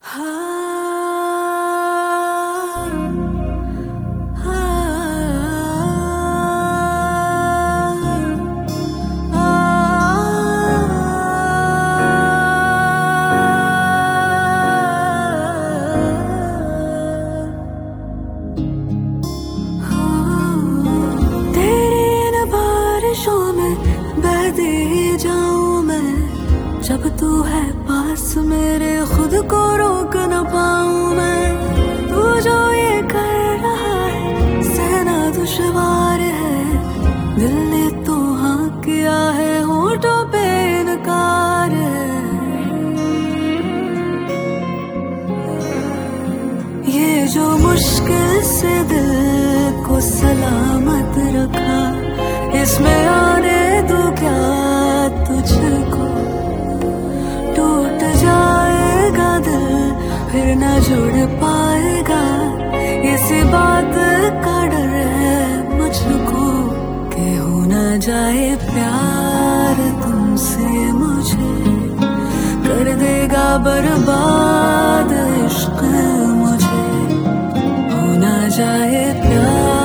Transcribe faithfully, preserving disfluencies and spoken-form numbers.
जब तू है पास मेरे खुद को रोक न पाऊं मैं। तू जो ये कर रहा है सहना दुश्वार है। दिल ने तो हाँ किया है होठों पे इनकार है। ये जो मुश्किल से दिल को सलामत रखा, इसमें आने दूं क्या तुझको। टूट जाएगा दिल फिर न जुड़ पाएगा, इसी बात का डर है मुझको कि हो न जाए प्यार तुमसे मुझे। कर देगा बर्बाद इश्क मुझे, हो न जाए प्यार।